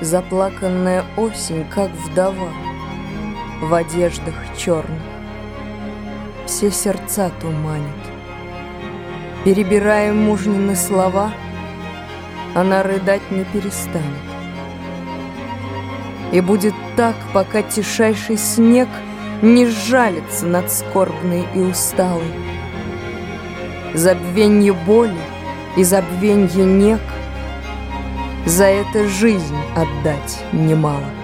Заплаканная осень, как вдова, в одеждах черных, все сердца туманит. Перебирая мужнины слова, она рыдать не перестанет. И будет так, пока тишайший снег не сжалится над скорбной и усталой. Забвенье боли и забвенье нег за это жизнь отдать немало.